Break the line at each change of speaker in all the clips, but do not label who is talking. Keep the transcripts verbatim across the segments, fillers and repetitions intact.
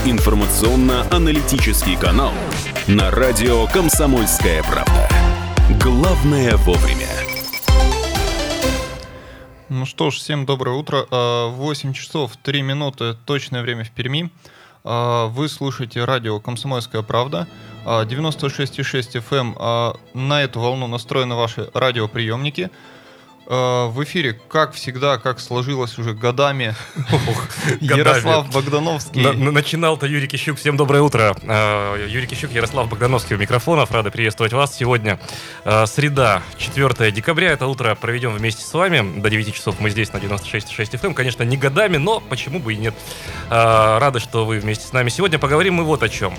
информационно-аналитический канал на радио «Комсомольская правда». Главное вовремя.
Ну что ж, всем доброе утро. восемь часов три минуты, точное время в Перми. Вы слушаете радио «Комсомольская правда», девяносто шесть и шесть эф эм. На эту волну настроены ваши радиоприемники. В эфире, как всегда, как сложилось уже годами, Ярослав Богдановский.
Начинал-то Юрий Кищук. Всем доброе утро. Юрий Кищук, Ярослав Богдановский у микрофонов. Рады приветствовать вас. Сегодня среда, четвёртое декабря. Это утро проведем вместе с вами. До девяти часов мы здесь на девяносто шесть и шесть эф эм. Конечно, не годами, но почему бы и нет. Рады, что вы вместе с нами. Сегодня поговорим мы вот о чем.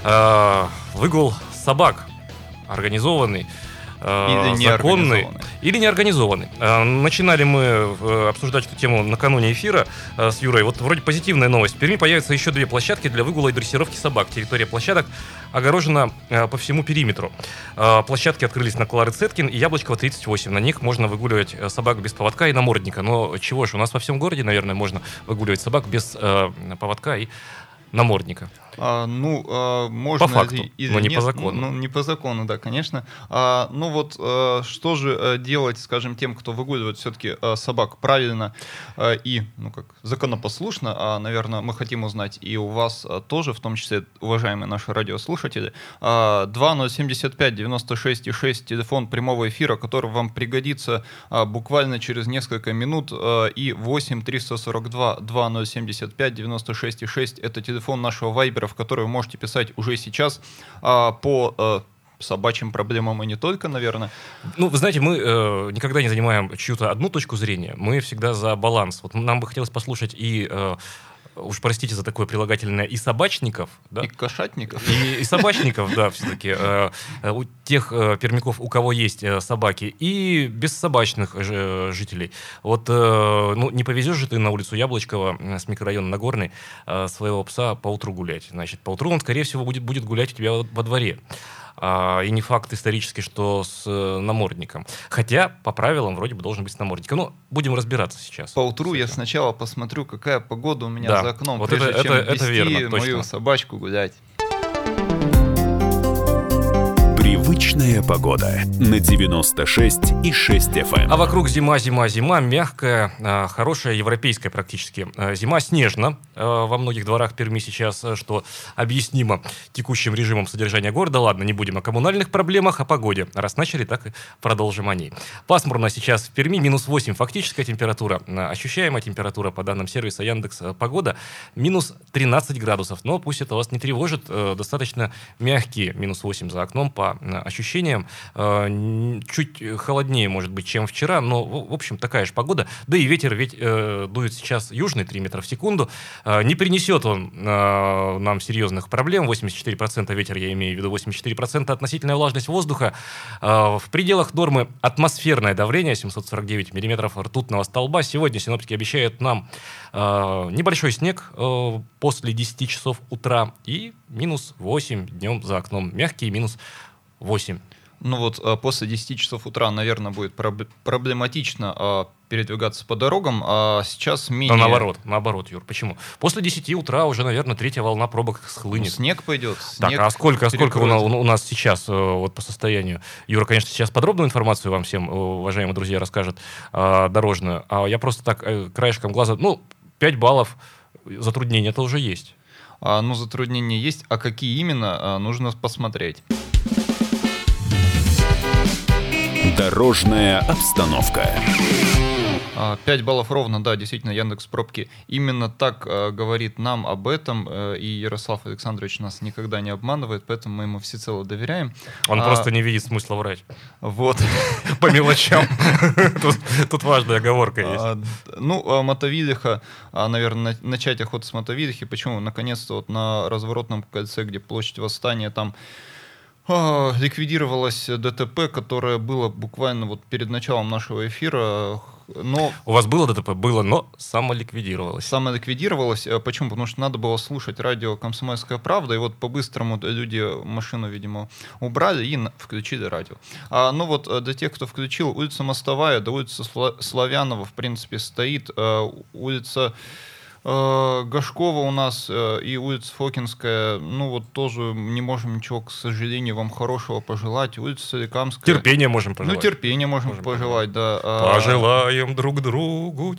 Выгул собак организованный.
Или
законный или неорганизованный. Начинали мы обсуждать эту тему накануне эфира с Юрой. Вот вроде позитивная новость. В Перми появятся еще две площадки для выгула и дрессировки собак. Территория площадок огорожена по всему периметру. Площадки открылись на Клары Цеткин и Яблочкова тридцать восемь. На них можно выгуливать собак без поводка и намордника. Но чего ж, у нас во всем городе, наверное, можно выгуливать собак без поводка и намордника.
А, ну, а, можно...
По факту,
и,
но не
нет,
по закону.
Ну, не по закону, да, конечно. А, ну вот, а, что же а, делать, скажем, тем, кто выгуливает все-таки а, собак правильно а, и, ну, как, законопослушно, а, наверное, мы хотим узнать и у вас а, тоже, в том числе, уважаемые наши радиослушатели, а, два ноль семь пять девяносто шесть и шесть, телефон прямого эфира, который вам пригодится а, буквально через несколько минут, а, и восемь триста сорок два два ноль семь пять девяносто шесть и шесть, это телефон нашего вайбера, в который вы можете писать уже сейчас а, по а, собачьим проблемам и не только, наверное.
Ну, вы знаете, мы э, никогда не занимаем чью-то одну точку зрения, мы всегда за баланс. Вот нам бы хотелось послушать и... Э, уж простите за такое прилагательное, и собачников, да?
И кошатников.
И, и собачников, да, все-таки. Э, у тех э, пермяков, у кого есть э, собаки, и бессобачных э, жителей. Вот, э, ну, не повезешь же ты на улицу Яблочкова э, с микрорайона Нагорный э, своего пса поутру гулять. Значит, поутру он, скорее всего, будет, будет гулять у тебя во дворе. А, и не факт исторически, что с э, намордником. Хотя, по правилам, вроде бы должен быть с намордником. Но будем разбираться сейчас.
Поутру я сначала посмотрю, какая погода у меня
да.
за окном,
вот
прежде
это,
чем
это,
вести
это верно,
мою
точно.
собачку гулять.
Привычная погода на девяносто шесть и шесть эф эм.
А вокруг зима, зима, зима, мягкая, хорошая, европейская практически. Зима снежно во многих дворах Перми сейчас, что объяснимо текущим режимом содержания города. Ладно, не будем о коммунальных проблемах, о погоде. Раз начали, так и продолжим о ней. Пасмурно сейчас в Перми, минус восемь фактическая температура. Ощущаемая температура, по данным сервиса Яндекс.Погода, минус тринадцать градусов. Но пусть это вас не тревожит, достаточно мягкие минус восемь за окном по ощущениям. Чуть холоднее, может быть, чем вчера, но, в общем, такая же погода. Да и ветер ведь э, дует сейчас южный, три метра в секунду. Э, не принесет он э, нам серьезных проблем. восемьдесят четыре процента ветер, я имею в виду, восемьдесят четыре процента относительная влажность воздуха. Э, в пределах нормы атмосферное давление, семьсот сорок девять миллиметров ртутного столба. Сегодня синоптики обещают нам э, небольшой снег э, после десяти часов утра и минус восемь днем за окном. Мягкий минус восемь.
Ну вот после десяти часов утра, наверное, будет проб- проблематично а, передвигаться по дорогам, а сейчас менее...
Но наоборот, наоборот, Юр, почему? После десяти утра уже, наверное, третья волна пробок схлынет.
Ну, снег пойдет.
Так,
снег
а сколько, сколько у, нас,
перекроет.
у нас сейчас вот по состоянию? Юра, конечно, сейчас подробную информацию вам всем, уважаемые друзья, расскажет а, дорожную. А я просто так краешком глаза... Ну, пять баллов затруднения это уже есть.
А, ну, затруднения есть. А какие именно, а, нужно посмотреть.
Дорожная обстановка.
пять баллов ровно, да, действительно, Яндекс.Пробки именно так э, говорит нам об этом, э, и Ярослав Александрович нас никогда не обманывает, поэтому мы ему всецело доверяем.
Он
а,
просто не видит смысла врать.
Вот.
По мелочам. Тут важная оговорка есть.
Ну, Мотовилиха, наверное, начать охоту с Мотовилихи. Почему? Наконец-то вот на разворотном кольце, где площадь Восстания, там ликвидировалось ДТП, которое было буквально вот перед началом нашего эфира. Но
у вас было ДТП? Было, но самоликвидировалось.
Самоликвидировалось. Почему? Потому что надо было слушать радио «Комсомольская правда», и вот по-быстрому люди машину, видимо, убрали и включили радио. А, ну вот для тех, кто включил, улица Мостовая до улицы Славянова, в принципе, стоит. А, улица Э, Гашкова у нас э, и улица Фокинская, ну вот тоже не можем ничего, к сожалению, вам хорошего пожелать. Улица Соликамская.
Терпения можем пожелать.
Ну, терпения можем, можем пожелать, пожелать, да.
Пожелаем друг другу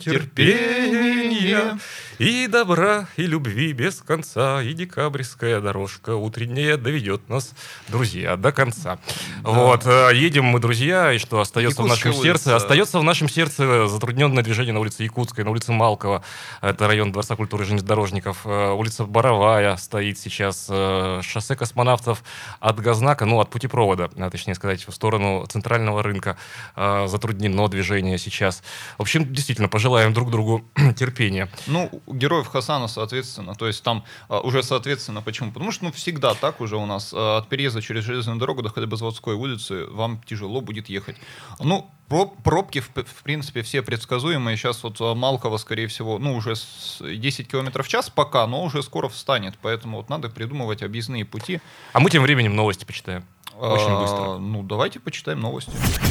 терпения и добра, и любви без конца, и декабрьская дорожка утренняя доведет нас, друзья, до конца. Да. Вот, едем мы, друзья, и что остается в нашем улица. сердце? Остается в нашем сердце затрудненное движение на улице Якутской, на улице Малкова, это район Дворца культуры и железнодорожников, улица Боровая стоит сейчас, шоссе космонавтов от Газнака, ну, от путепровода, точнее сказать, в сторону центрального рынка затруднено движение сейчас. В общем, действительно, пожелаем друг другу терпения.
Ну, героев Хасана, соответственно, то есть там а, уже соответственно, почему? Потому что, ну, всегда так уже у нас, а, от переезда через железную дорогу до Хлебозаводской улицы вам тяжело будет ехать. Ну, проб, пробки, в, в принципе, все предсказуемые. Сейчас вот Малково, скорее всего, ну, уже десять километров в час пока, но уже скоро встанет, поэтому вот надо придумывать объездные пути.
А мы тем временем новости почитаем. Очень
а,
быстро.
Ну, давайте почитаем новости.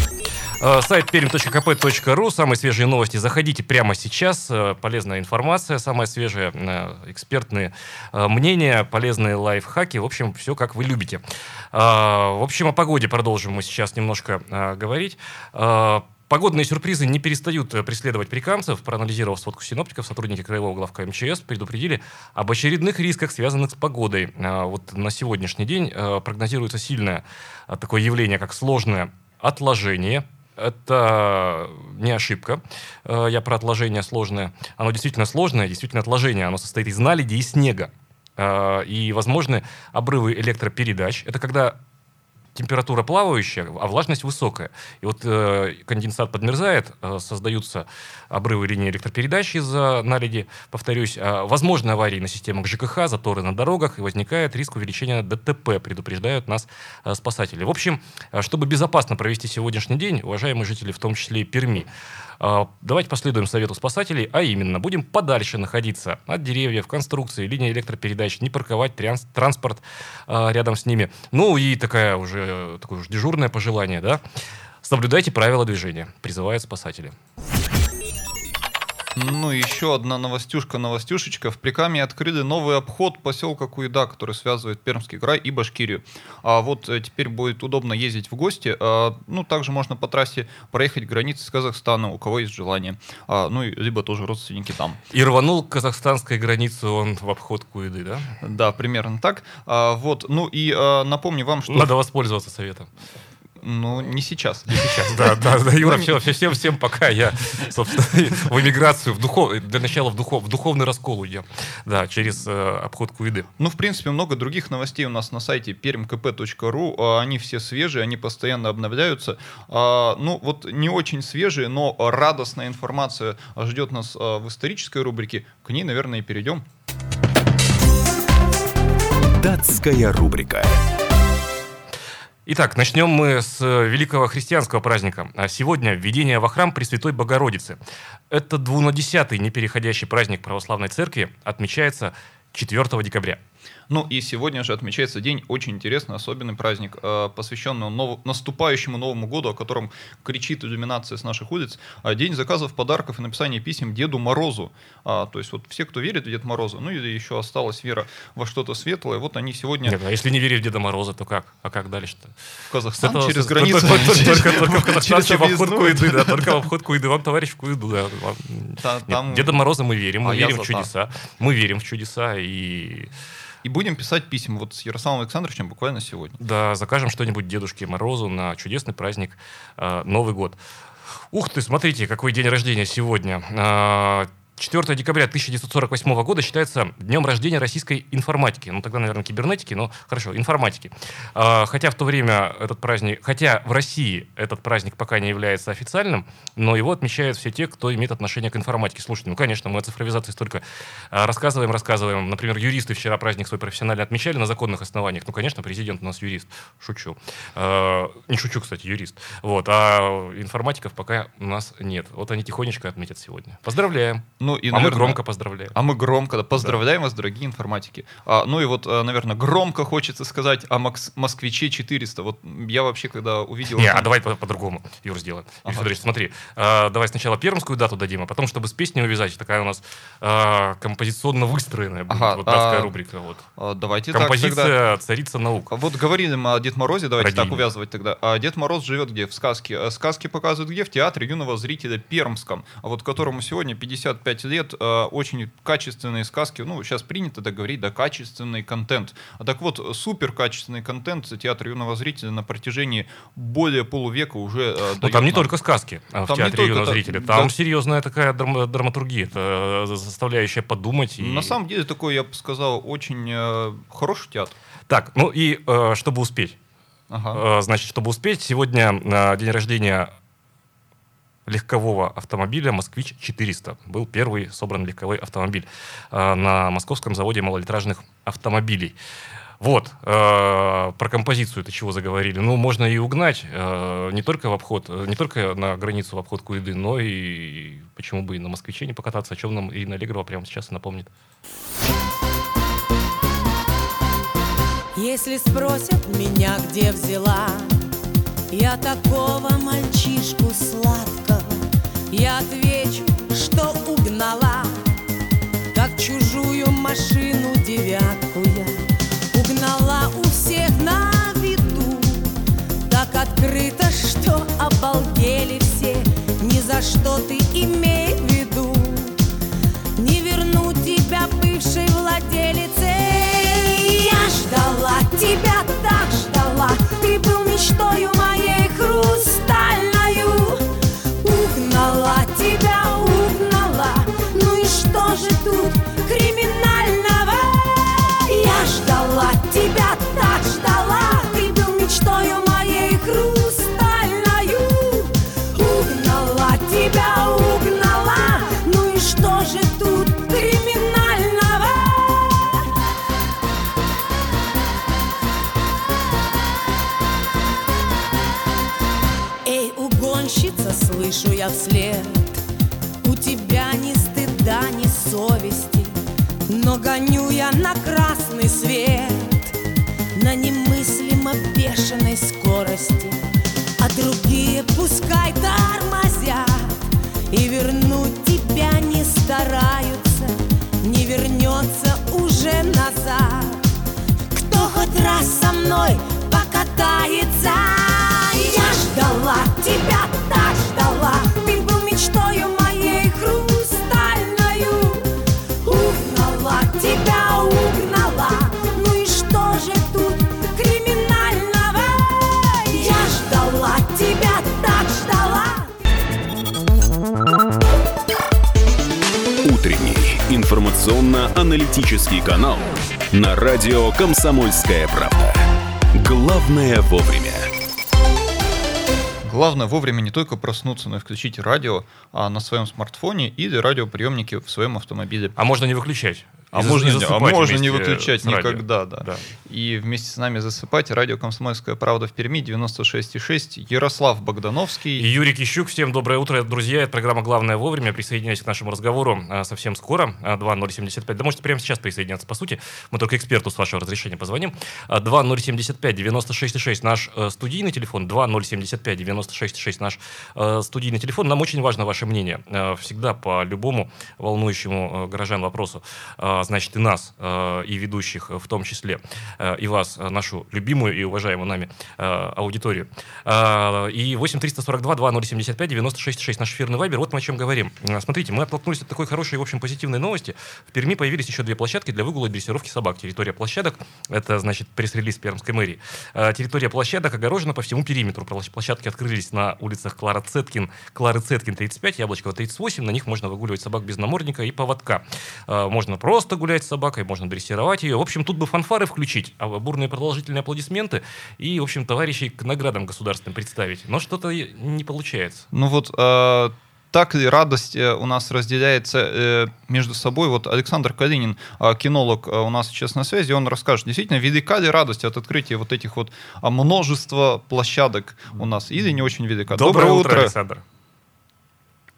Сайт пермь точка ка пэ точка ру. Самые свежие новости. Заходите прямо сейчас. Полезная информация, самая свежая, экспертные мнения, полезные лайфхаки. В общем, все как вы любите. В общем, о погоде продолжим мы сейчас немножко говорить. Погодные сюрпризы не перестают преследовать прикамцев. Проанализировав сводку синоптиков, сотрудники Краевого главка эм че эс предупредили об очередных рисках, связанных с погодой. Вот на сегодняшний день прогнозируется сильное такое явление, как сложное отложение. Это не ошибка. Я про отложение сложное. Оно действительно сложное, действительно отложение. Оно состоит из наледи и снега. И возможны обрывы электропередач. Это когда температура плавающая, а влажность высокая. И вот э, конденсат подмерзает, э, создаются обрывы линии электропередач из-за наледи. Повторюсь, э, возможны аварии на системах ЖКХ, заторы на дорогах, и возникает риск увеличения дэ тэ пэ, предупреждают нас э, спасатели. В общем, э, чтобы безопасно провести сегодняшний день, уважаемые жители, в том числе и Перми, э, давайте последуем совету спасателей, а именно, будем подальше находиться от деревьев, конструкции, линии электропередач, не парковать транс- транспорт э, рядом с ними. Ну и такая уже такое уж дежурное пожелание, да? Соблюдайте правила движения, призывают спасатели.
Ну, еще одна новостюшка, новостюшечка. В Прикамье открыли новый обход поселка Куйда, который связывает Пермский край и Башкирию. А вот э, теперь будет удобно ездить в гости. А, ну, также можно по трассе проехать границы с Казахстаном, у кого есть желание. А, ну, и, либо тоже родственники там.
И рванул к казахстанской границе он в обход Куйды, да?
Да, примерно так. А, вот, ну и а, напомню вам, что...
Надо воспользоваться советом.
Ну, не сейчас.
Не сейчас, да, да, да, Юра, все, всем, всем пока. Я, собственно, в эмиграцию, в духов, для начала в, духов, в духовный раскол уйдем. Да, через э, обход Куйды.
Ну, в принципе, много других новостей у нас на сайте пермь точка ка пэ точка ру. Они все свежие, они постоянно обновляются. А, ну, вот не очень свежие, но радостная информация ждет нас а, в исторической рубрике. К ней, наверное, и перейдем.
Датская рубрика.
Итак, начнем мы с великого христианского праздника. Сегодня введение во храм Пресвятой Богородицы. Это двунадесятый непереходящий праздник православной церкви, отмечается четвёртого декабря.
Ну и сегодня же отмечается день очень интересный, особенный праздник, посвященный нов... наступающему Новому году, о котором кричит иллюминация с наших улиц. День заказов, подарков и написания писем Деду Морозу. А, то есть вот все, кто верит в Деда Мороза, ну или еще осталась вера во что-то светлое, вот они сегодня...
Нет, а если не верить в Деда Мороза, то как? А как дальше-то?
В Казахстан
этого,
через
с,
границу.
Только в Казахстан, через обход Куйды, да, только в обход Куйды. Вам, товарищ, в Куйду, да. Нет, Деда Мороза мы верим, мы верим в чудеса. Мы верим в чудеса и...
И будем писать письма вот с Ярославом Александровичем буквально сегодня.
Да, закажем что-нибудь Дедушке Морозу на чудесный праздник э, Новый год. Ух ты, смотрите, какой день рождения сегодня. Э, четвёртого декабря тысяча девятьсот сорок восьмого года считается днем рождения российской информатики. Ну, тогда, наверное, кибернетики, но хорошо, информатики. А, хотя в то время этот праздник... Хотя в России этот праздник пока не является официальным, но его отмечают все те, кто имеет отношение к информатике. Слушайте, ну, конечно, мы о цифровизации столько а, рассказываем, рассказываем. Например, юристы вчера праздник свой профессионально отмечали на законных основаниях. Ну, конечно, президент у нас юрист. Шучу. А, не шучу, кстати, юрист. Вот. А информатиков пока у нас нет. Вот они тихонечко отметят сегодня. Поздравляем!
Ну, и,
а
наверное,
мы громко поздравляем.
А мы громко да, поздравляем да. вас, дорогие информатики. А, ну и вот, наверное, громко хочется сказать о Макс- Москвиче четыреста. Вот я вообще, когда увидел...
Не,
там...
а давай по- по-другому, Юр, сделаем.
Ага.
Юрий Федорович, смотри, э, давай сначала пермскую дату дадим, а потом, чтобы с песней увязать, такая у нас э, композиционно выстроенная будет,
Ага,
вот датская
а...
рубрика. Вот.
А, давайте
Композиция
так тогда...
«Царица наук».
Вот говорили мы о Дед Морозе, давайте
Радийный.
так увязывать тогда. А Дед Мороз живет где? В сказке. Сказки показывают где? В театре юного зрителя Пермском, а вот которому сегодня пятьдесят пять лет, очень качественные сказки, ну, сейчас принято так говорить, да, качественный контент. А так вот, супер качественный контент театра юного зрителя на протяжении более полувека уже э,
Ну, там не нам. только сказки а
там
в театре юного
та...
зрителя, там
да.
серьезная такая драм- драматургия, это заставляющая подумать. И...
На самом деле, такой, я бы сказал, очень э, хороший театр.
Так, ну и э, чтобы успеть,
ага.
э, значит, чтобы успеть, сегодня э, день рождения легкового автомобиля «Москвич четыреста». Был первый собран легковой автомобиль э, на московском заводе малолитражных автомобилей. Вот, э, про композицию-то чего заговорили. Ну, можно и угнать, э, не только в обход, не только на границу в обход Куйды, но и почему бы и на «Москвиче» не покататься, о чем нам Ирина Аллегрова прямо сейчас и напомнит.
Если спросят меня, где взяла я такого мальчишку сладкого, я отвечу, что угнала, как чужую машину девятку я. Угнала у всех на виду, так открыто, что обалдели все. Ни за что ты имей в виду, не верну тебя бывшей владелице. Я ждала тебя, так ждала, ты был мечтою моей хрустальною. Угнала тебя, угнала, ну и что же тут криминального? Я ждала тебя, так ждала, ты был мечтою моей хрустальною. Угнала тебя, угнала, ну и что же тут криминального? Эй, угонщица, слышу я вслед, у тебя ни стыда, ни совести, но гоню я на красный свет на немыслимо бешеной скорости, а другие пускай тормозят и вернуть тебя не стараются, не вернется уже назад. Кто хоть раз со мной покатается? Я ждала тебя, так ждала, ты был мечтою моей хрустальною. Угнала тебя, угнала, ну и что же тут криминального? Я ждала тебя, так ждала.
Утренний информационно-аналитический канал на радио «Комсомольская правда». Главное вовремя.
Главное вовремя не только проснуться, но и включить радио а, на своем смартфоне или радиоприемнике в своем автомобиле.
А можно не выключать.
А
И
можно,
не
а можно не
вместе
выключать
с радио.
никогда, да.
Да.
И вместе с нами засыпать радио «Комсомольская правда» в Перми девяносто шесть и шесть. Ярослав Богдановский.
И Юрий Кищук. Всем доброе утро, друзья. Это программа «Главное вовремя». Присоединяйтесь к нашему разговору а, совсем скоро. А, два ноль семь пять. Да можете прямо сейчас присоединяться, по сути. Мы только эксперту с вашего разрешения позвоним. А, два ноль семь пять девяносто шесть шесть наш э, студийный телефон. два ноль семь пять девяносто шесть шесть наш э, студийный телефон. Нам очень важно ваше мнение. Э, всегда по любому волнующему э, горожан вопросу. Э, значит, и нас, и ведущих в том числе, и вас, нашу любимую и уважаемую нами аудиторию. И восемь триста сорок два два ноль семь пять девяносто шесть шесть наш эфирный вайбер. Вот мы о чем говорим. Смотрите, мы оттолкнулись от такой хорошей, в общем, позитивной новости. В Перми появились еще две площадки для выгула и дрессировки собак. Территория площадок, это, значит, пресс-релиз Пермской мэрии. Территория площадок огорожена по всему периметру. Площадки открылись на улицах Клара Цеткин, Клары Цеткин тридцать пять, Яблочкова тридцать восемь. На них можно выгуливать собак без намордника и поводка. Можно просто гулять с собакой, можно дрессировать ее. В общем, тут бы фанфары включить, а бурные продолжительные аплодисменты и, в общем, товарищей к наградам государственным представить. Но что-то не получается.
Ну вот, э, так ли радость э, у нас разделяется э, между собой? Вот Александр Калинин, э, кинолог, э, у нас сейчас на связи, он расскажет, действительно, велика ли радость от открытия вот этих вот а, множества площадок у нас, или не очень велика?
Доброе, Доброе утро, утро, Александр.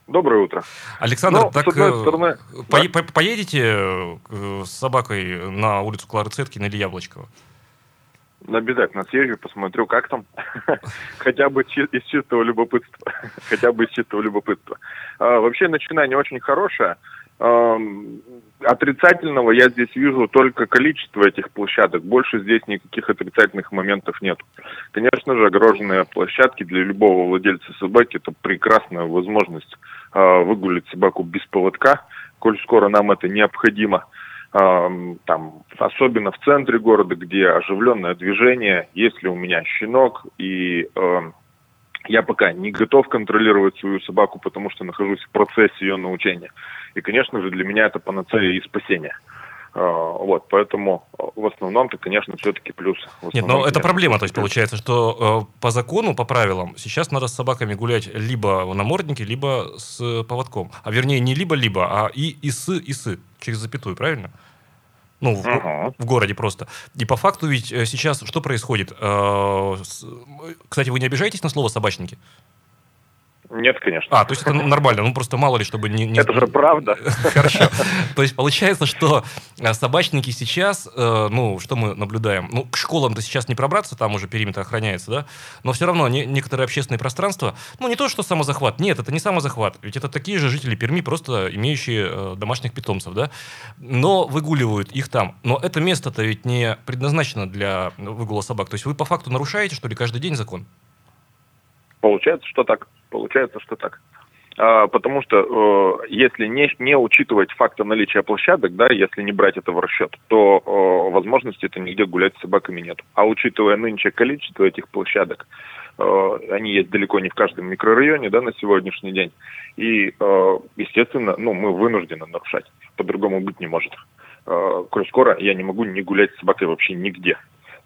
Доброе утро.
Александр,
ну,
так
с одной стороны,
по-
да.
по- поедете с собакой на улицу Клары Цеткина или Яблочкова?
Обязательно съезжу, посмотрю, как там. Хотя бы из чистого любопытства. Хотя бы из чистого любопытства. А, вообще начинание очень хорошее. А, отрицательного я здесь вижу только количество этих площадок. Больше здесь никаких отрицательных моментов нет. Конечно же, огороженные площадки для любого владельца собаки — это прекрасная возможность а, выгулить собаку без поводка, коль скоро нам это необходимо. Там, особенно в центре города, где оживленное движение, если у меня щенок, и э, я пока не готов контролировать свою собаку, потому что нахожусь в процессе ее научения. И, конечно же, для меня это панацея и спасение. Э, вот, поэтому в основном-то, конечно, все-таки плюс.
Нет, но это проблема, то есть получается, что э, по закону, по правилам, сейчас надо с собаками гулять либо в наморднике, либо с поводком. А вернее, не либо-либо, а и, и с, и с, через запятую, правильно? Ну, в, uh-huh. в городе просто. И по факту ведь сейчас что происходит? Кстати, вы не обижаетесь на слово «собачники»?
Нет, конечно.
А, то есть это нормально, ну просто мало ли, чтобы не... не...
Это же правда.
Хорошо. То есть получается, что собачники сейчас, ну, что мы наблюдаем? Ну, к школам-то сейчас не пробраться, там уже периметр охраняется, да? Но все равно не, некоторые общественные пространства, ну, не то, что самозахват, нет, это не самозахват, ведь это такие же жители Перми, просто имеющие домашних питомцев, да? Но выгуливают их там. Но это место-то ведь не предназначено для выгула собак. То есть вы по факту нарушаете, что ли, каждый день закон?
Получается, что так. Получается, что так. А, потому что э, если не, не учитывать факта наличия площадок, да, если не брать это в расчет, то э, возможности это нигде гулять с собаками нет. А учитывая нынче количество этих площадок, э, они есть далеко не в каждом микрорайоне, да, на сегодняшний день. И, э, естественно, ну, мы вынуждены нарушать. По-другому быть не может. Э, коль скоро я не могу не гулять с собакой вообще нигде.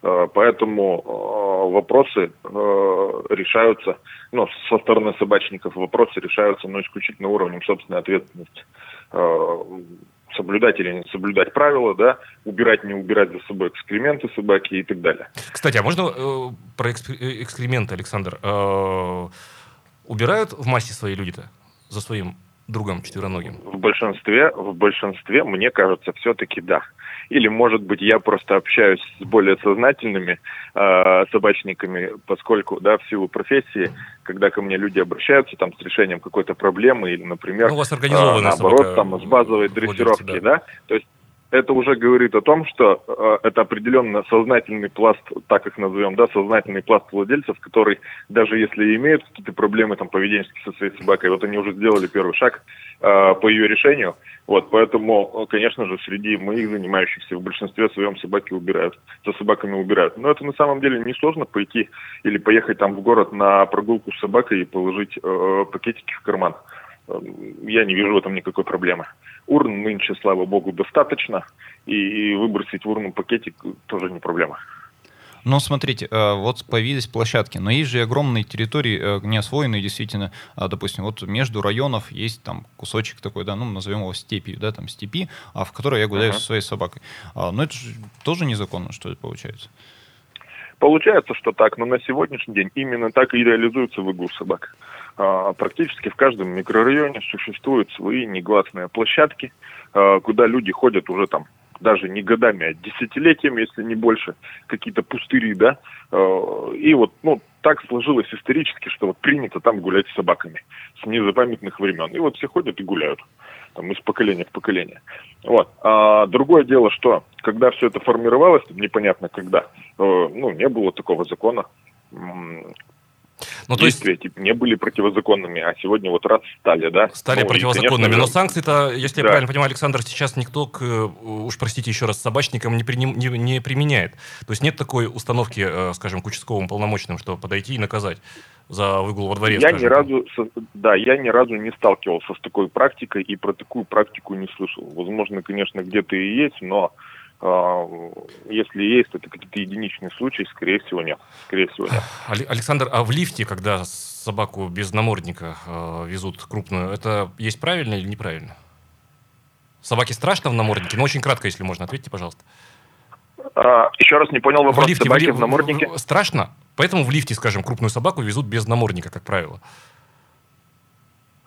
Поэтому э, вопросы э, решаются, ну, со стороны собачников вопросы решаются, но исключительно уровнем собственной ответственности. Э, соблюдать или не соблюдать правила, да, убирать, не убирать за собой экскременты собаки и так далее.
Кстати, а можно э, про экск- экскременты, Александр? Э, убирают в массе свои люди-то за своим другом четвероногим?
В большинстве, в большинстве, мне кажется, все-таки да. Или, может быть, я просто общаюсь с более сознательными э, собачниками, поскольку, да, в силу профессии, когда ко мне люди обращаются там с решением какой-то проблемы или, например,
ну, у вас организованная
э, наоборот,
собака,
там с базовой дрессировки,
да.
да, то есть это уже говорит о том, что э, это определенно сознательный пласт, так их назовем, да, сознательный пласт владельцев, который, даже если имеют какие-то проблемы там поведенческие со своей собакой, вот они уже сделали первый шаг э, по ее решению. Вот, поэтому, конечно же, среди моих занимающихся в большинстве своем собаки убирают, за собаками убирают. Но это на самом деле несложно пойти или поехать там в город на прогулку с собакой и положить э, пакетики в карман. Я не вижу в этом никакой проблемы. Урн нынче, слава богу, достаточно, и выбросить в урну пакетик тоже не проблема.
Ну, смотрите, вот появились площадки, но есть же и огромные территории неосвоенные, действительно, допустим, вот между районов есть там кусочек такой, да, ну, назовем его степью, да, там степи, в которой я гуляю uh-huh. со своей собакой. Но это же тоже незаконно, что ли, получается?
Получается, что так, но на сегодняшний день именно так и реализуется выгул собак. Практически в каждом микрорайоне существуют свои негласные площадки, куда люди ходят уже там даже не годами, а десятилетиями, если не больше, какие-то пустыри, да, и вот, ну, так сложилось исторически, что вот принято там гулять с собаками с незапамятных времен, и вот все ходят и гуляют, там, из поколения в поколение. Вот. А другое дело, что, когда все это формировалось, непонятно когда, ну, не было такого закона,
ну,
действия
то есть...
не были противозаконными, а сегодня вот раз стали, да?
Стали
ну,
противозаконными, и, конечно, но санкции-то, если
да.
я правильно понимаю, Александр, сейчас никто, к, уж простите еще раз, собачникам не, приним, не, не применяет. То есть нет такой установки, скажем, к участковым полномочным, что подойти и наказать за выгул во дворе.
Я
скажем.
ни разу, да, я ни разу не сталкивался с такой практикой и про такую практику не слышал. Возможно, конечно, где-то и есть, но если есть, это какие-то единичные случаи, скорее всего, нет. Скорее всего, нет.
Александр, а в лифте, когда собаку без намордника э, везут крупную, это есть правильно или неправильно? Собаке страшно в наморднике? Ну, очень кратко, если можно. Ответьте, пожалуйста.
А, еще раз не понял вопрос.
В лифте,
собаки
в,
в наморднике?
В, страшно? Поэтому в лифте, скажем, крупную собаку везут без намордника, как правило.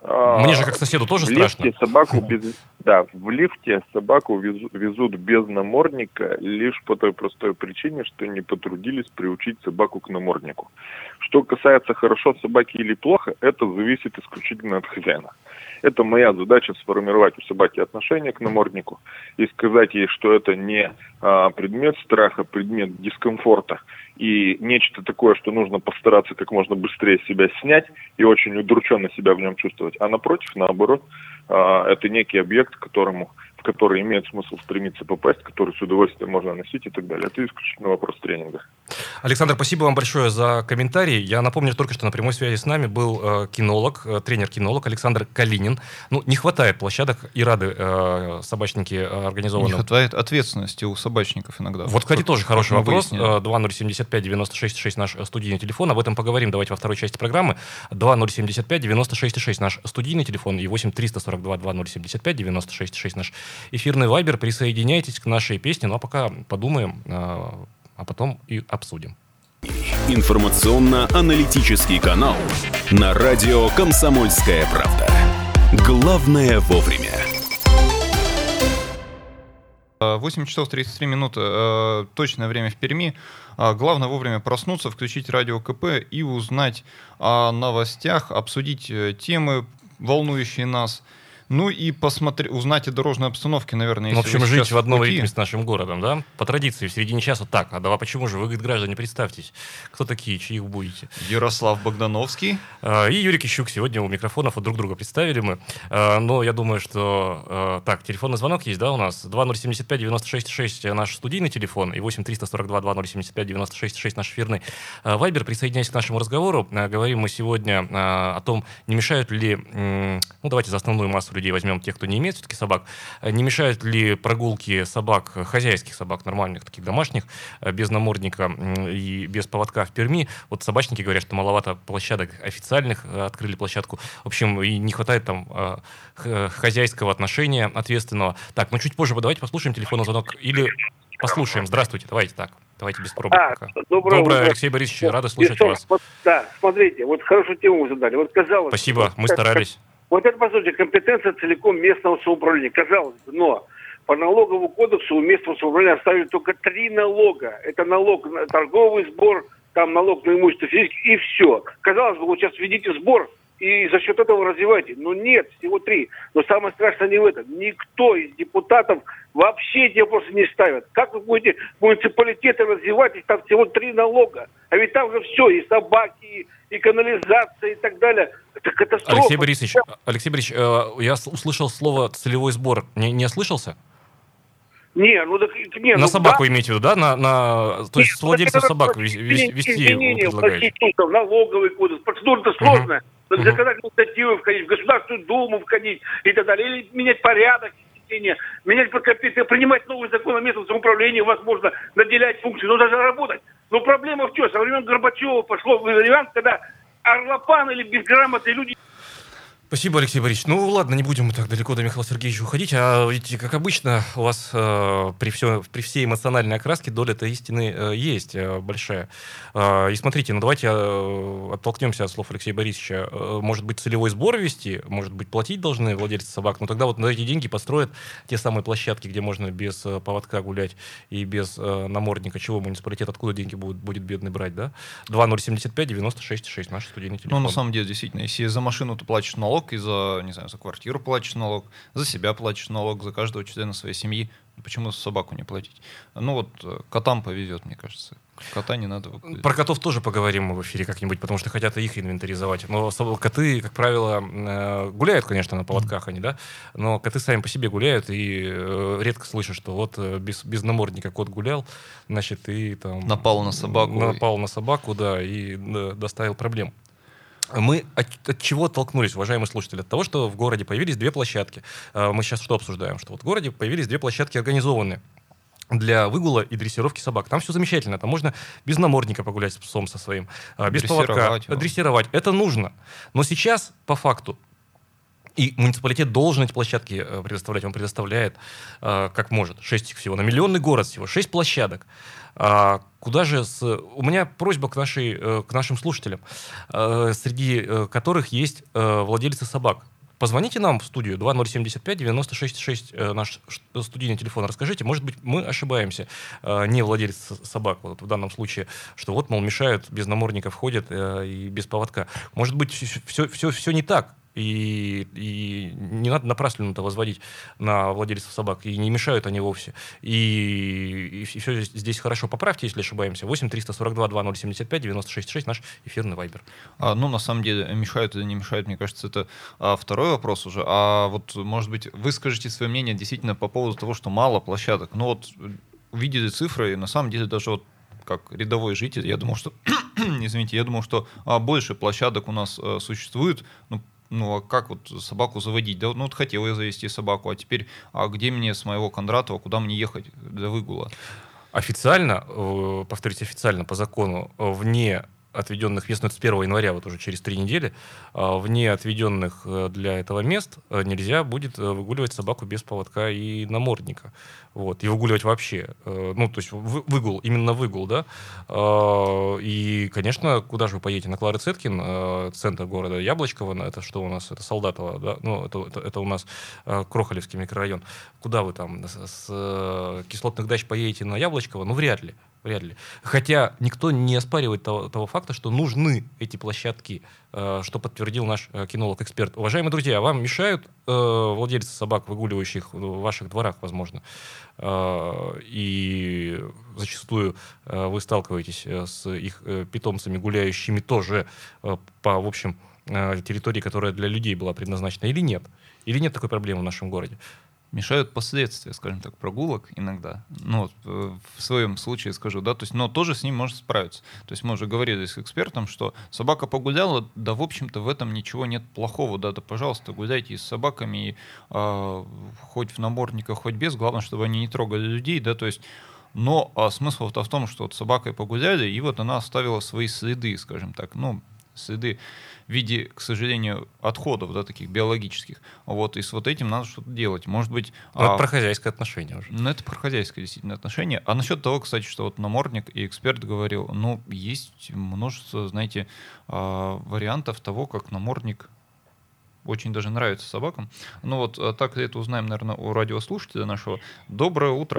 Мне же как соседу тоже
в
страшно.
Лифте собаку без, да, в лифте собаку везу, везут без намордника лишь по той простой причине, что не потрудились приучить собаку к наморднику. Что касается хорошо собаки или плохо, это зависит исключительно от хозяина. Это моя задача сформировать у собаки отношение к наморднику и сказать ей, что это не а, предмет страха, предмет дискомфорта и нечто такое, что нужно постараться как можно быстрее себя снять и очень удрученно себя в нем чувствовать. А напротив, наоборот, а, это некий объект, к которому, в который имеет смысл стремиться попасть, который с удовольствием можно носить и так далее. Это исключительно вопрос тренинга.
Александр, спасибо вам большое за комментарий. Я напомню только, что на прямой связи с нами был э, кинолог, э, тренер-кинолог Александр Калинин. Ну, не хватает площадок, и рады э, собачники э, организованным.
Не хватает ответственности у собачников иногда.
Вот, кстати, тоже хороший вопрос.
Выяснили.
два ноль семь пять девяносто шесть шесть наш студийный телефон. Об этом поговорим. Давайте во второй части программы. два ноль семь пять девяносто шесть шесть наш студийный телефон и восемь триста сорок два два ноль семь пять девяносто шесть шесть наш эфирный вайбер. Присоединяйтесь к нашей песне. Ну, а пока подумаем, э, а потом и обсудим.
Информационно-аналитический канал на радио «Комсомольская правда». Главное вовремя.
восемь часов тридцать три минуты. Э, точное время в Перми. Э, главное вовремя проснуться, включить радио КП и узнать о новостях, обсудить э, темы, волнующие нас. Ну и посмотреть, узнать о дорожной обстановке, наверное.
Ну, в общем, жить в одном
пути.
ритме с нашим городом, да? По традиции, в середине часа так. А да, почему же? Вы, говорит, граждане, представьтесь. Кто такие, чьих будете?
Ярослав Богдановский.
И Юрий Кищук. Сегодня у микрофонов вот друг друга представили мы. Но я думаю, что... Так, телефонный звонок есть, да, у нас? два ноль семь пять девяносто шесть шесть наш студийный телефон и восемь триста сорок два два ноль семь пять девяносто шесть шесть наш эфирный вайбер. Присоединяйтесь к нашему разговору. Говорим мы сегодня о том, не мешают ли... Ну, давайте за основную массу людей возьмем тех, кто не имеет все-таки собак. Не мешают ли прогулки собак, хозяйских собак, нормальных, таких домашних, без намордника и без поводка в Перми? Вот собачники говорят, что маловато площадок официальных, открыли площадку. В общем, и не хватает там хозяйского отношения ответственного. Так, ну чуть позже давайте послушаем телефонный звонок. Или послушаем. Здравствуйте, давайте так. Давайте без пробок
а,
пока.
Доброе,
Доброе,
утро.
Алексей Борисович, вот, рады слышать
что,
вас.
Вот, да, смотрите, вот хорошую тему вы задали. Вот казалось,
Спасибо, мы
как,
старались.
Вот это, по сути, компетенция целиком местного самоуправления. Казалось бы, но по налоговому кодексу у местного самоуправления оставили только три налога. Это налог на торговый сбор, там налог на имущество физических, и все. Казалось бы, вот сейчас введите сбор, и за счет этого развивайте. Но нет, всего три. Но самое страшное не в этом. Никто из депутатов вообще эти вопросы не ставит. Как вы будете муниципалитеты развивать, их там всего три налога? А ведь там же все, и собаки, и канализация, и так далее. Это катастрофа.
Алексей Борисович, Алексей Борисович, э, я услышал слово «целевой сбор». Не, не ослышался?
Не, ну так не,
на
ну,
собаку
да.
имеете в виду, да? На, на, то есть
Нет,
с владельцев
это
собак
просто
вести, вести
изменения
вы предлагаете?
в налоговый кодекс. Процедура-то сложная.
Мгм.
Законодательные инициативы входить, в Государственную Думу входить и так далее. Или менять порядок, менять по компетенции, принимать новый закон о местном самоуправлении, возможно, наделять функции, но даже работать. Но проблема в чем? Со времен Горбачева пошло вариант, когда орлопан или безграмотные люди...
Спасибо, Алексей Борисович. Ну ладно, не будем мы так далеко до Михаила Сергеевича уходить. А ведь, как обычно, у вас э, при, все, при всей эмоциональной окраске доля-то истины э, есть э, большая. Э, и смотрите, ну давайте э, оттолкнемся от слов Алексея Борисовича. Э, может быть, целевой сбор вести, может быть, платить должны владельцы собак, но тогда вот на эти деньги построят те самые площадки, где можно без э, поводка гулять и без э, намордника. Чего муниципалитет, откуда деньги будет, будет бедный брать, да? два ноль семь пять девяносто шесть шесть наш студийный телефон.
Ну, на самом деле, действительно, если за машину ты платишь налог, и за, не знаю, за квартиру платишь налог, за себя платишь налог, за каждого члена своей семьи, почему за собаку не платить? Ну вот котам повезет, мне кажется. Кота не надо выпустить.
Про котов тоже поговорим мы в эфире как-нибудь, потому что хотят их инвентаризовать. Но коты, как правило, гуляют, конечно, на поводках они, да, но коты сами по себе гуляют, и редко слышишь, что вот без, без намордника кот гулял, значит, и там...
Напал на собаку.
Напал на собаку, да, и да, доставил проблем. Мы от, от чего толкнулись, уважаемые слушатели? От того, что в городе появились две площадки. Мы сейчас что обсуждаем? Что вот в городе появились две площадки организованные для выгула и дрессировки собак. Там все замечательно. Там можно без намордника погулять с псом со своим, без поводка, его. дрессировать. Это нужно. Но сейчас, по факту, и муниципалитет должен эти площадки предоставлять. Он предоставляет, как может. Шесть всего. На миллионный город всего. Шесть площадок. А куда же с... У меня просьба к, нашей, к нашим слушателям, среди которых есть владельцы собак. Позвоните нам в студию два ноль семь пять девяносто шесть шесть, э, наш студийный телефон. Расскажите, может быть, мы ошибаемся, э, не владелец собак, вот в данном случае, что вот, мол, мешают, без намордников ходят э, и без поводка. Может быть, все, все, все не так. И, и не надо напрасленно-то возводить на владельцев собак. И не мешают они вовсе. И, и, и все здесь хорошо. Поправьте, если ошибаемся. восемь триста сорок два два ноль семь пять девяносто шесть шесть наш эфирный вайбер.
А, ну, на самом деле, мешают или не мешают, мне кажется, это а, второй вопрос уже. А вот, может быть, вы скажете свое мнение действительно по поводу того, что мало площадок. Ну, вот увидели цифры, и на самом деле даже вот как рядовой житель, я думал, что, извините, я думал, что а, больше площадок у нас а, существует. Ну, Ну, а как вот собаку заводить? Да, ну, вот хотел я завести собаку, а теперь, а где мне с моего Кондратова, куда мне ехать для выгула?
Официально, повторюсь, официально по закону, вне отведенных мест, ну, это с первого января, вот уже через три недели, вне отведенных для этого мест нельзя будет выгуливать собаку без поводка и намордника. Вот, и выгуливать вообще. Ну, то есть выгул, именно выгул, да. И, конечно, куда же вы поедете? На Клары Цеткин, центр города Яблочково, это что у нас? Это Солдатово, да? Ну, это, это, это у нас Крохолевский микрорайон. Куда вы там с Кислотных дач поедете на Яблочково? Ну, вряд ли. Вряд ли. Хотя никто не оспаривает того, того факта, что нужны эти площадки, э, что подтвердил наш э, кинолог-эксперт. Уважаемые друзья, вам мешают э, владельцы собак, выгуливающих в ваших дворах, возможно, э, и зачастую э, вы сталкиваетесь с их э, питомцами, гуляющими тоже э, по, в общем, э, территории, которая для людей была предназначена, или нет? Или нет такой проблемы в нашем городе?
Мешают последствия, скажем так, прогулок иногда. Ну, вот, в своем случае скажу, да, то есть, но тоже с ним можно справиться. То есть мы уже говорили с экспертом, что собака погуляла, да, в общем-то, в этом ничего нет плохого, да, да, пожалуйста, гуляйте и с собаками, и, э, хоть в намордниках, хоть без, главное, чтобы они не трогали людей, да, то есть, но а смысл-то в том, что вот собакой погуляли, и вот она оставила свои следы, скажем так, ну, следы в виде, к сожалению, отходов, да, таких биологических. Вот, и с вот этим надо что-то делать. Может быть...
Ну, это
а,
про хозяйское отношение уже.
Ну, это про хозяйское действительно отношение. А насчет того, кстати, что вот намордник и эксперт говорил, ну, есть множество, знаете, а, вариантов того, как намордник очень даже нравится собакам. Ну вот, а так это узнаем, наверное, у радиослушателя нашего. Доброе утро.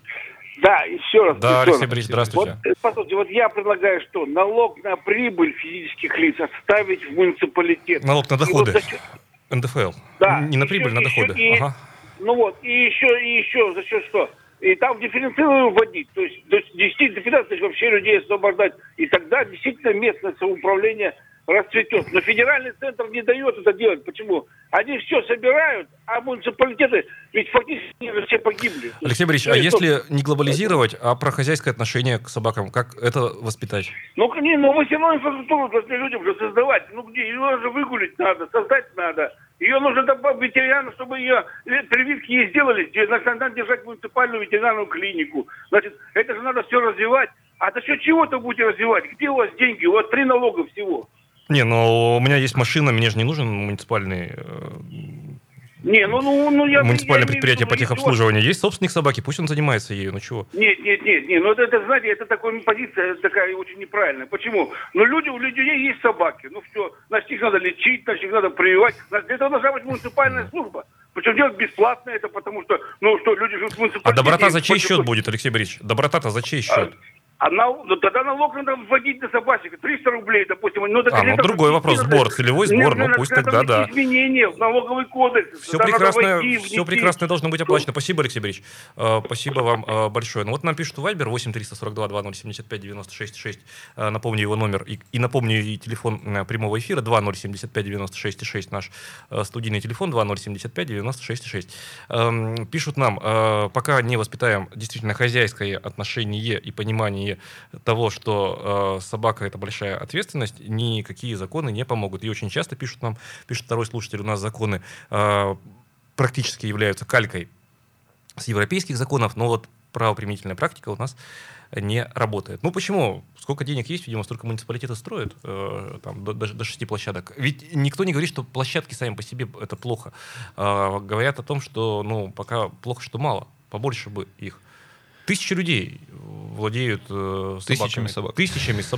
Да, еще раз.
Да,
еще
Алексей
раз.
Борисович, здравствуйте.
Вот, послушайте, вот я предлагаю, что налог на прибыль физических лиц оставить в муниципалитет.
Налог на доходы.
Вот счет...
эн дэ эф эл.
Да.
Не на
еще,
прибыль, на
еще,
доходы.
И...
Ага.
Ну вот, и еще, и еще за счет что? И там дифференцированную вводить, то есть, то есть действительно, то есть вообще людей освобождать. И тогда действительно местное самоуправление расцветет. Но федеральный центр не дает это делать. Почему? Они все собирают, а муниципалитеты ведь фактически они все погибли.
Алексей Борисович, а если не глобализировать, а про хозяйское отношение к собакам, как это воспитать?
Ну, не, ну вы все равно инфраструктуру должны людям же создавать. Ну где? Ее же выгулить надо, создать надо. Ее нужно добавить ветеринару, чтобы ее прививки ей сделали. Значит, надо держать муниципальную ветеринарную клинику. Значит, это же надо все развивать. А за счет чего-то будете развивать? Где у вас деньги? У вас три налога всего.
Не, но у меня есть машина, мне же не нужен муниципальный...
Не, ну, ну, ну я...
Муниципальное
я
предприятие
виду,
по техобслуживанию. Есть собственник собаки, пусть он занимается ею, ну чего?
Нет, нет, нет, нет, ну это, это, знаете, это такая позиция такая очень неправильная. Почему? Ну люди, у людей есть собаки, ну все, значит их надо лечить, значит их надо прививать. Для этого должна быть муниципальная служба. Причем делать бесплатно это, потому что, ну что, люди живут в муниципалитете...
А доброта за чей
против...
счет будет, Алексей Борисович? Доброта-то за чей счет?
А... А на, ну, тогда налог надо вводить на собачек. триста рублей, допустим. Ну,
а, ну другой вопрос. Сбор, целевой сбор, ну пусть тогда, да.
Изменения в налоговый кодекс.
Все прекрасное, все прекрасное должно быть оплачено. Спасибо, Алексей Борисович. Uh, спасибо вам uh, большое. Ну вот нам пишут в Вайбер восемь триста сорок два два ноль семь пять девяносто шесть шесть. Uh, напомню его номер. И, и напомню и телефон uh, прямого эфира два ноль семь пять девяносто шесть шесть. Наш uh, студийный телефон два ноль семь пять девяносто шесть шесть. Uh, пишут нам, uh, пока не воспитаем действительно хозяйское отношение и понимание того, что э, собака — это большая ответственность, никакие законы не помогут. И очень часто пишут нам, пишет второй слушатель, у нас законы э, практически являются калькой с европейских законов, но вот правоприменительная практика у нас не работает. Ну почему? Сколько денег есть, видимо, столько муниципалитеты строят, э, там, до, до шести площадок. Ведь никто не говорит, что площадки сами по себе это плохо. Э, говорят о том, что ну, пока плохо, что мало, побольше бы их. Тысячи людей владеют э, собаками.
Тысячами собак.
Тысячами собак.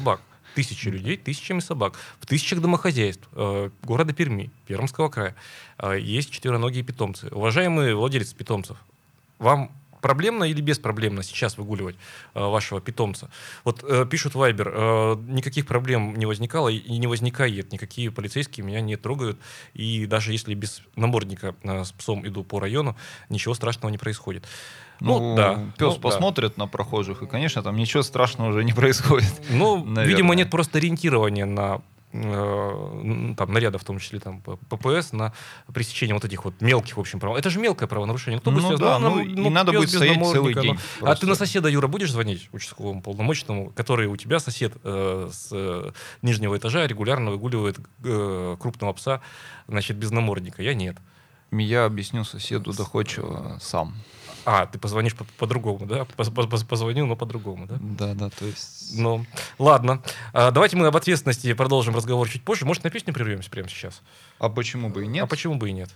Тысячи людей, тысячами собак. В тысячах домохозяйств э, города Перми, Пермского края, э, есть четвероногие питомцы. Уважаемые владельцы питомцев, вам проблемно или беспроблемно сейчас выгуливать э, вашего питомца? Вот э, пишут в Viber, э, никаких проблем не возникало и не возникает, никакие полицейские меня не трогают, и даже если без намордника э, с псом иду по району, ничего страшного не происходит.
Ну,
Ну, да.
Пес
ну,
посмотрит да. на прохожих, и, конечно, там ничего страшного уже не происходит.
Ну,
наверное.
Видимо, нет просто ориентирования на э, там, нарядов, в том числе там, ППС, на пресечение вот этих вот мелких, в общем, прав. Это же мелкое правонарушение. Кто бы
Ну
сказал,
да,
ну,
ну,
ну,
не надо
пес
будет
без
стоять целый
намордника,
день.
ну. А
просто.
ты на соседа, Юра, будешь звонить участковому полномочному, который у тебя сосед э, с э, нижнего этажа регулярно выгуливает э, крупного пса, значит, без намордника? Я нет.
Я объясню соседу доходчиво сам.
А, ты позвонишь по- по-другому, да? Позвонил, но по-другому, да?
Да, да, то есть...
Ну, ладно. А, давайте мы об ответственности продолжим разговор чуть позже. Может, на песню прервемся прямо сейчас?
А почему бы и нет?
А почему бы и нет?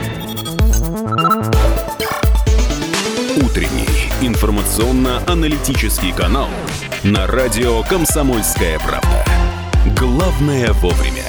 Утренний информационно-аналитический канал на радио «Комсомольская правда». Главное вовремя.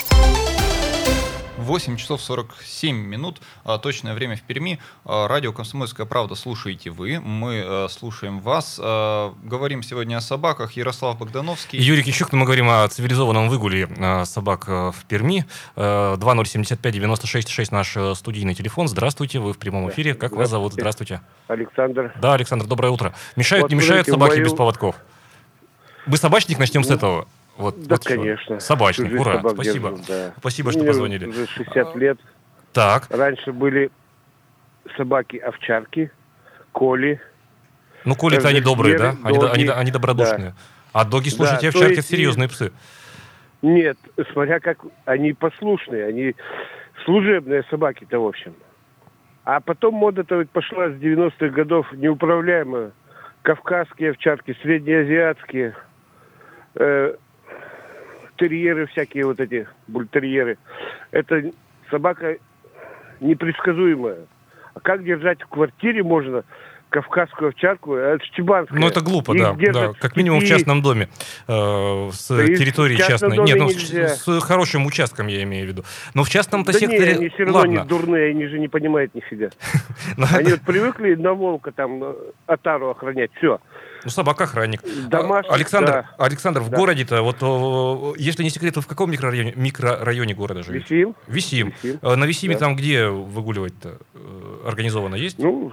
восемь часов сорок семь минут, а, точное время в Перми. А, радио «Комсомольская правда» слушаете вы, мы а, слушаем вас. А, говорим сегодня о собаках. Ярослав Богдановский.
Юрий Кищук, мы говорим о цивилизованном выгуле а, собак а, в Перми. А, два ноль семь пять девяносто шесть шесть наш а, студийный телефон. Здравствуйте, вы в прямом эфире. Как вас зовут? Здравствуйте.
Александр.
Да, Александр, доброе утро. Мешают,
Вот
не мешают
смотрите,
собаки
мою-
без поводков? Вы собачник? Начнем с этого. Вот,
Да,
вот что.
конечно.
Собачник,
Чужих
ура,
собак
спасибо.
держу, да.
Спасибо, что
Мне
позвонили.
уже шестьдесят лет.
Так,
Раньше были собаки-овчарки, коли.
ну, коли-то они добрые, да?
Доги.
Они, они, они добродушные. А доги, слушайте,
Да, то
овчарки — это
есть и-
серьезные псы.
Нет, смотря как они послушные, они служебные собаки-то, в общем. А потом мода-то ведь пошла с девяностых годов неуправляемая. Кавказские овчарки, среднеазиатские, э, терьеры всякие вот эти, бультерьеры. Это собака непредсказуемая. А как держать в квартире можно кавказскую овчарку? Это ж чебанская.
Ну, это глупо,
Их
да,
держат
да. Как минимум в
степи.
частном доме. э, с
Да и в
территории
частном
частной.
доме
Нет, ну,
нельзя.
с, с хорошим участком я имею в виду. Но в частном-то
Да
секторе...
не, они все равно
Ладно.
не дурные, они же не понимают ни фига.
Но
Они
это-
вот привыкли на волка там э, отару охранять, все.
Ну, собака-охранник.
Домашний,
А, Александр,
да.
Александр, в
Да.
городе-то, вот, о, если не секрет, вы в каком микрорайоне, микрорайоне города живете?
Висим.
Висим.
Висим.
Э, На Висиме
Да.
там где выгуливать-то э, организовано есть?
Ну,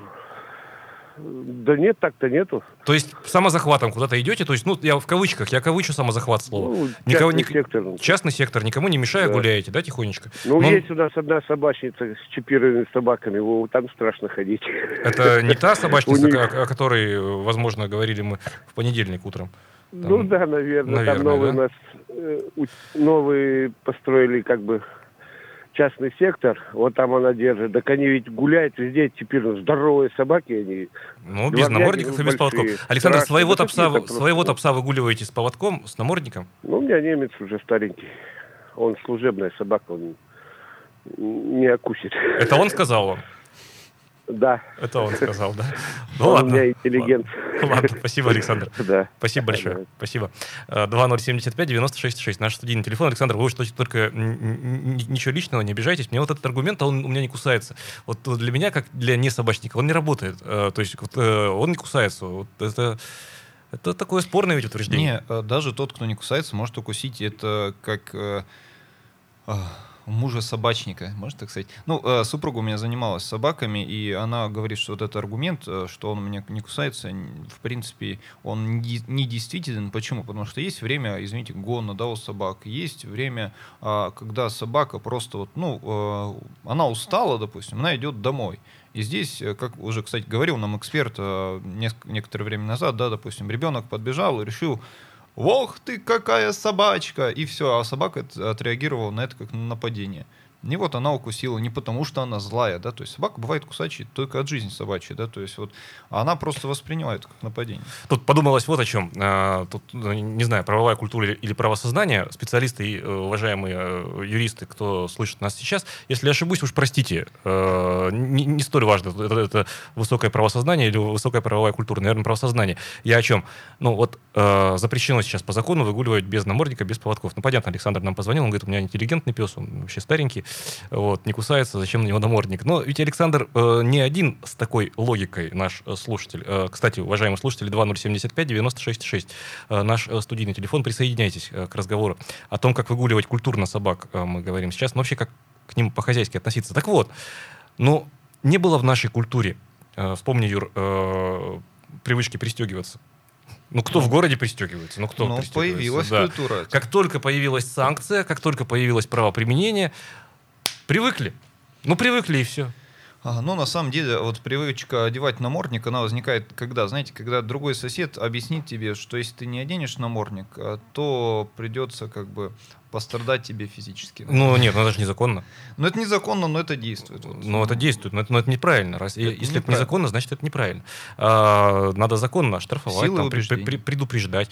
да нет, так-то нету.
То есть самозахватом куда-то идете? То есть, ну, я в кавычках, я кавычу самозахват слова.
Ну,
Никого-
частный
ник-
сектор.
Частный сектор, никому не мешая
Да.
гуляете, да, тихонечко?
Ну,
Но
есть у нас одна собачница с чипированными собаками, во, там страшно ходить.
это не та собачница,
У них-
о, о которой, возможно, говорили мы в понедельник утром.
Ну
Там,
да, наверное,
наверное,
там новый
да?
у нас, э, у- новый построили как бы частный сектор, вот там она держит. Так они ведь гуляют везде, теперь здоровые собаки, они...
Ну, без
дворняги,
намордников и без
большие.
поводков. Александр,
Страшно.
своего-то
Да
пса,
какие-то просто.
своего-то пса выгуливаете с поводком, с намордником?
Ну, у меня немец уже старенький. Он служебная собака, он не окусит.
Это он сказал вам?
Да,
Это он сказал, да? Ну
он у
ладно.
меня интеллигент.
Ладно, спасибо, Александр.
Да.
Спасибо большое. Спасибо. два ноль семь пять девяносто шесть шесть. Наш студийный телефон. Александр, вы уж только н- н- ничего личного, не обижайтесь. Мне вот этот аргумент, он у меня не кусается. Вот для меня, как для несобачника, он не работает. Э, То есть вот, э, он не кусается. Вот это, это такое спорное ведь утверждение.
Не, э, даже тот, кто не кусается, может укусить. Это как э, а, мужа собачника, можно так сказать. Ну, э, супруга у меня занималась собаками, и она говорит, что вот этот аргумент, э, что он меня не кусается, н- в принципе, он не, не действителен. Почему? Потому что есть время, извините, гона, да, у собак. Есть время, а, когда собака просто вот, ну, э, она устала, допустим, она идет домой. И здесь, э, как уже, кстати, говорил нам эксперт э, неск- некоторое время назад, да, допустим, ребенок подбежал и решил: «Ох ты, какая собачка!» И все, а собака от- отреагировала на это как на нападение. И вот она укусила не потому, что она злая, да, то есть собака бывает кусачей только от жизни собачьей, да, то есть вот она просто воспринимает как нападение.
Тут подумалось вот о чем. Тут, не знаю, правовая культура или правосознание, специалисты и уважаемые юристы, кто слышит нас сейчас, если я ошибусь, уж простите, не, не столь важно, это, это высокое правосознание или высокая правовая культура, наверное, правосознание. Я о чем? Ну вот запрещено сейчас по закону выгуливать без намордника, без поводков. Ну понятно, Александр нам позвонил, он говорит, у меня интеллигентный пес, он вообще старенький, вот, не кусается, зачем на него намордник. Но ведь Александр э, не один с такой логикой, наш э, слушатель. Э, кстати, уважаемые слушатели, два ноль семь пять девяносто шесть шесть, э, наш э, студийный телефон, присоединяйтесь э, к разговору о том, как выгуливать культурно собак, э, мы говорим сейчас, но вообще как к ним по-хозяйски относиться. Так вот, ну, не было в нашей культуре, э, вспомни, Юр, э, привычки пристегиваться. Ну, кто ну, в городе пристегивается? Ну, кто
ну,
пристегивается?
Появилась
да.
культура.
Как только появилась санкция, как только появилось правоприменение, привыкли. Ну, привыкли, и все.
А, ну, на самом деле, вот привычка одевать намордник, она возникает, когда, знаете, когда другой сосед объяснит тебе, что если ты не оденешь намордник, то придется как бы пострадать тебе физически.
Ну, нет, ну это же незаконно.
Ну, это незаконно, но это действует. Вот.
Ну, это действует, но это, но это неправильно. Раз,
это
если
неправильно.
это незаконно, значит, это неправильно. А, надо законно штрафовать, там, при, при, предупреждать.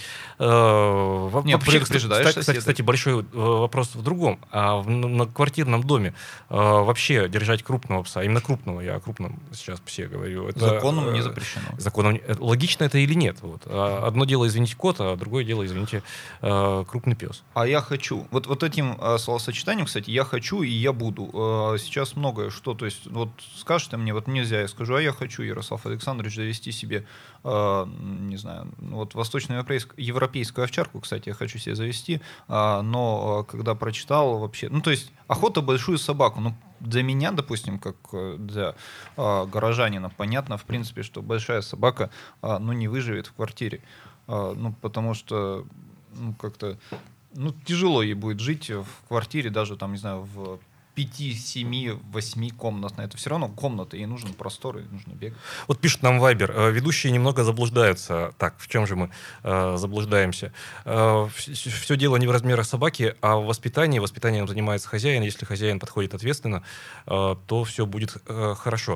А,
нет, предупреждаешь
кстати, кстати, кстати, большой вопрос в другом. А в, на квартирном доме а, вообще держать крупного пса, именно крупного, я о крупном сейчас псе говорю. Это,
законом не запрещено.
Законом, логично это или нет? Вот. Одно дело, извините, кот, а другое дело, извините, крупный пес.
А я хочу. Вот, вот этим э, словосочетанием, кстати, я хочу и я буду. Э, сейчас многое что, то есть, вот скажете мне, вот нельзя, я скажу, а я хочу, Ярослав Александрович, завести себе, э, не знаю, вот восточноевропейскую европейскую овчарку, кстати, я хочу себе завести, э, но э, когда прочитал вообще, ну, то есть, охота большую собаку, ну, для меня, допустим, как для э, горожанина, понятно, в принципе, что большая собака, э, ну, не выживет в квартире, э, ну, потому что, ну, как-то ну, тяжело ей будет жить в квартире, даже там, не знаю, в пяти, семи, восьми комнатной. Это все равно комната, ей нужен простор, ей нужно бегать.
Вот пишет нам Вайбер, ведущие немного заблуждаются. Так, в чем же мы э, заблуждаемся? Э, все дело не в размерах собаки, а в воспитании. Воспитанием занимается хозяин. Если хозяин подходит ответственно, э, то все будет э, хорошо.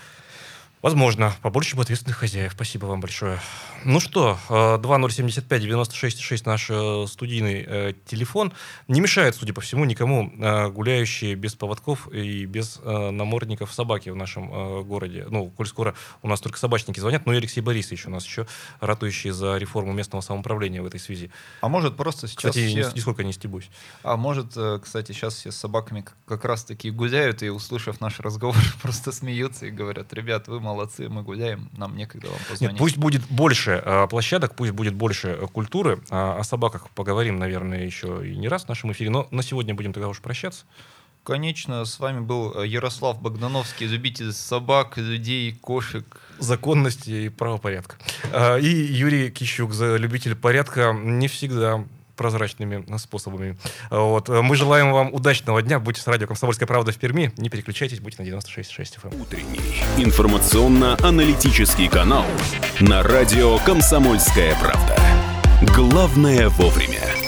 Возможно, побольше бы ответственных хозяев. Спасибо вам большое. Ну что, два ноль семь пять девяносто шесть шесть наш студийный э, телефон. Не мешает, судя по всему, никому э, гуляющие без поводков и без э, намордников собаки в нашем э, городе. Ну, коль скоро у нас только собачники звонят, но и Алексей Борисович у нас еще ратующий за реформу местного самоуправления в этой связи.
А может просто сейчас
Кстати,
все...
нисколько не стебусь.
А может, кстати, сейчас все с собаками как раз-таки гуляют и, услышав наш разговор, просто смеются и говорят, ребят, вы молодцы, мы гуляем, нам некогда вам позвонить.
Нет, пусть будет больше э, площадок, пусть будет больше э, культуры. А, о собаках поговорим, наверное, еще и не раз в нашем эфире. Но на сегодня будем тогда уж прощаться.
Конечно, с вами был Ярослав Богдановский, любитель собак, людей, кошек.
Законности и правопорядка. А, и Юрий Кищук, любитель порядка, не всегда прозрачными способами. Вот. Мы желаем вам удачного дня. Будьте с радио «Комсомольская правда» в Перми. Не переключайтесь, будьте на девяносто шесть и шесть эф эм.
Утренний информационно-аналитический канал на радио «Комсомольская правда». Главное вовремя.